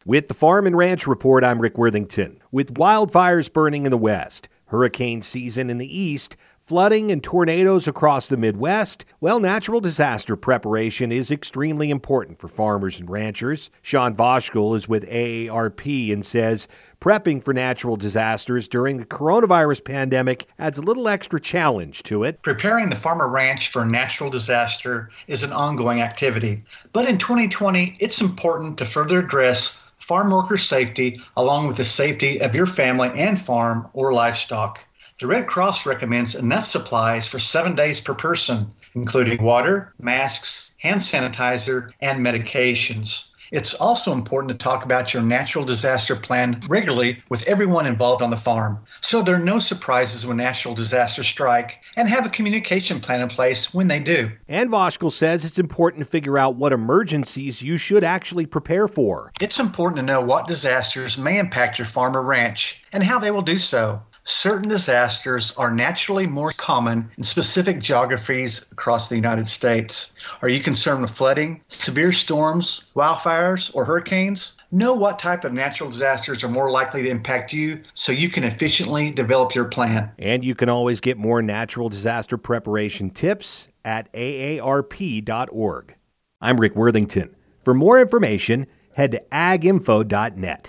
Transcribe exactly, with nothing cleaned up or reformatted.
With the Farm and Ranch Report, I'm Rick Worthington. With wildfires burning in the west, hurricane season in the east, flooding and tornadoes across the Midwest, well, natural disaster preparation is extremely important for farmers and ranchers. Sean Voshkul is with A A R P and says prepping for natural disasters during the coronavirus pandemic adds a little extra challenge to it. Preparing the farmer ranch for a natural disaster is an ongoing activity. But in twenty twenty, it's important to further address farm worker safety along with the safety of your family and farm or livestock. The Red Cross recommends enough supplies for seven days per person, including water, masks, hand sanitizer, and medications. It's also important to talk about your natural disaster plan regularly with everyone involved on the farm, so there are no surprises when natural disasters strike, and have a communication plan in place when they do. And Voshkul says it's important to figure out what emergencies you should actually prepare for. It's important to know what disasters may impact your farm or ranch and how they will do so. Certain disasters are naturally more common in specific geographies across the United States. Are you concerned with flooding, severe storms, wildfires, or hurricanes? Know what type of natural disasters are more likely to impact you so you can efficiently develop your plan. And you can always get more natural disaster preparation tips at A A R P dot org. I'm Rick Worthington. For more information, head to ag info dot net.